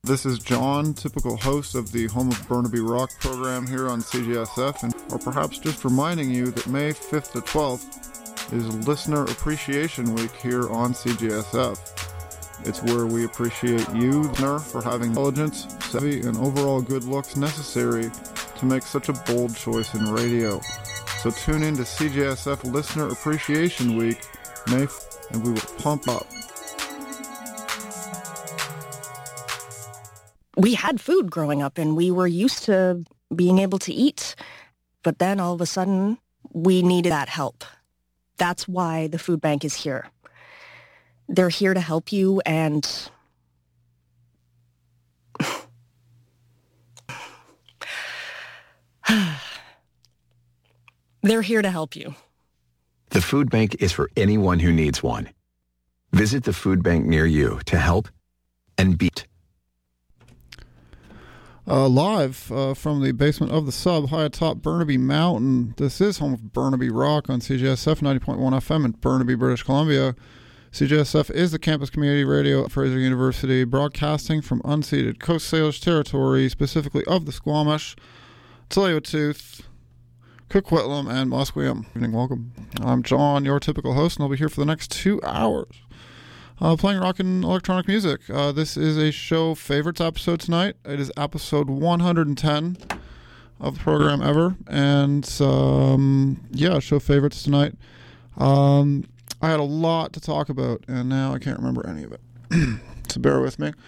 This is John, typical host of the Home of Burnaby Rock program here on CJSF, or perhaps just reminding you that May 5th to 12th is Listener Appreciation Week here on CJSF. It's where we appreciate you, listener, for having intelligence, savvy, and overall good looks necessary to make such a bold choice in radio. So tune in to CJSF Listener Appreciation Week, May 5th, and we will pump up. We had food growing up and we were used to being able to eat, but then all of a sudden we needed that help. That's why the food bank is here. They're here to help you, and they're here to help you. The food bank is for anyone who needs one. Visit the food bank near you to help and beat. Live from the basement of the sub high atop Burnaby Mountain. This is Home of Burnaby Rock on CJSF 90.1 FM in Burnaby, British Columbia. CJSF is the campus community radio at Fraser University, broadcasting from unceded Coast Salish territory, specifically of the Squamish, Tsleil-Waututh, Coquitlam, and Musqueam. Good evening, welcome. I'm John, your typical host, and I'll be here for the next 2 hours. Playing rock and electronic music. This is a show favorites episode tonight. It is episode 110 of the program ever. And, show favorites tonight. I had a lot to talk about, and now I can't remember any of it. So bear with me.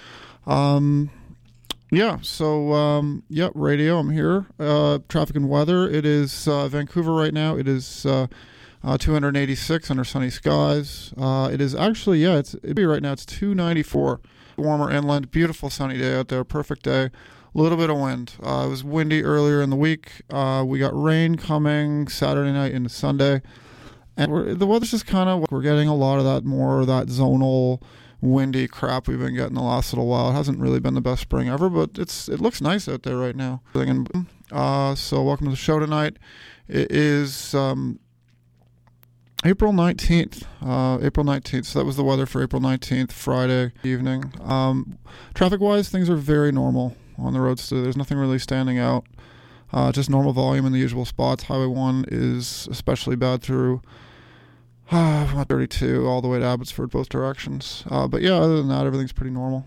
Radio, I'm here. Traffic and weather. It is Vancouver right now. It is 286 under sunny skies. It is actually, it'd be right now, it's 294. Warmer inland, beautiful sunny day out there, perfect day. A little bit of wind. It was windy earlier in the week. We got rain coming Saturday night into Sunday. And the weather's just kind of, we're getting a lot of that, more of that zonal windy crap we've been getting the last little while. It hasn't really been the best spring ever, but it looks nice out there right now. So welcome to the show tonight. It is April 19th. So that was the weather for April 19th, Friday evening. Traffic-wise, things are very normal on the roads today. There's nothing really standing out. Just normal volume in the usual spots. Highway 1 is especially bad through 32 all the way to Abbotsford, both directions. But yeah, other than that, everything's pretty normal.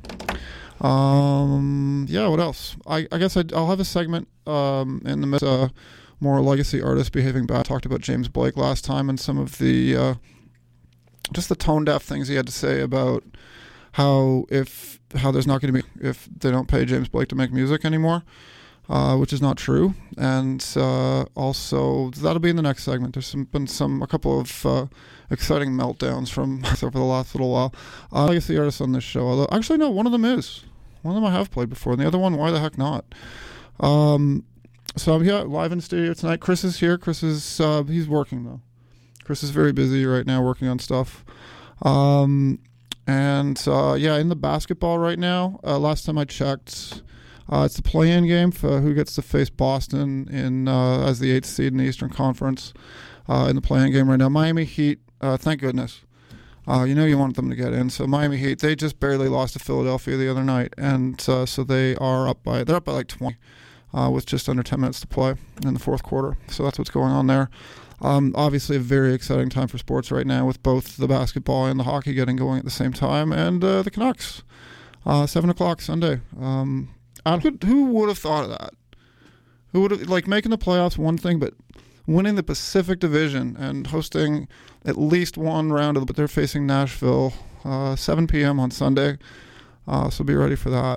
What else? I guess I'll have a segment in the midst more legacy artists behaving bad. I talked about James Blake last time and some of the just the tone-deaf things he had to say about how there's not going to be, if they don't pay James Blake to make music anymore, which is not true. And also that'll be in the next segment. There's been a couple of exciting meltdowns from over the last little while. Legacy artists on this show. Although actually no, one of them I have played before, and the other one, why the heck not? So I'm here live in the studio tonight. Chris is here. Chris is he's working though. Chris is very busy right now working on stuff. In the basketball right now. Last time I checked, it's the play-in game for who gets to face Boston in as the 8th seed in the Eastern Conference in the play-in game right now. Miami Heat, thank goodness. You want them to get in. So Miami Heat, they just barely lost to Philadelphia the other night, and so they're up by like 20. With just under 10 minutes to play in the fourth quarter. So that's what's going on there. Obviously a very exciting time for sports right now with both the basketball and the hockey getting going at the same time. And the Canucks, 7 o'clock Sunday. Who would have thought of that? Who would have, making the playoffs one thing, but winning the Pacific Division and hosting at least one round but they're facing Nashville, 7 p.m. on Sunday. So be ready for that.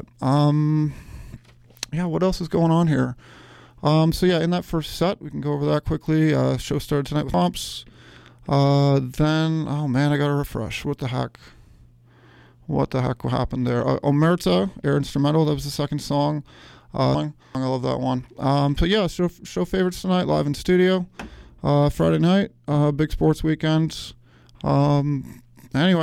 What else is going on here? In that first set, we can go over that quickly. Show started tonight with Pumps. I gotta refresh. What the heck happened there? Omerta, air instrumental, that was the second song. I love that one. Show favorites tonight, live in studio. Friday night, big sports weekend. Anyway.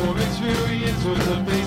your experience was amazing.